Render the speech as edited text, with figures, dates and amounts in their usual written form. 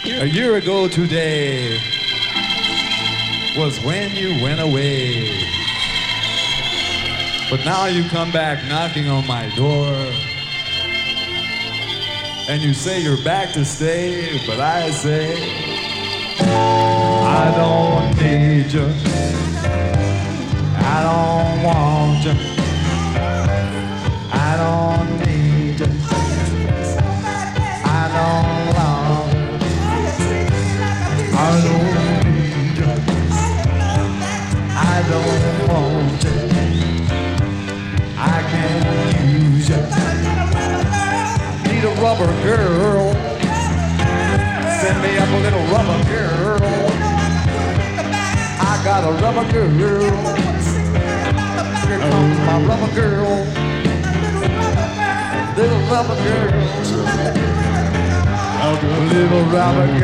A year ago today was when you went away. But now you come back knocking on my door. And you say you're back to stay, but I say I don't need you. I don't want you. I don't need you. I don't want you. I don't need you. I don't want you. I can't use you. Need a rubber girl. Send me up a little rubber girl. I got a rubber girl. Here comes my rubber girl. Little rubber girl. Little rubber girl.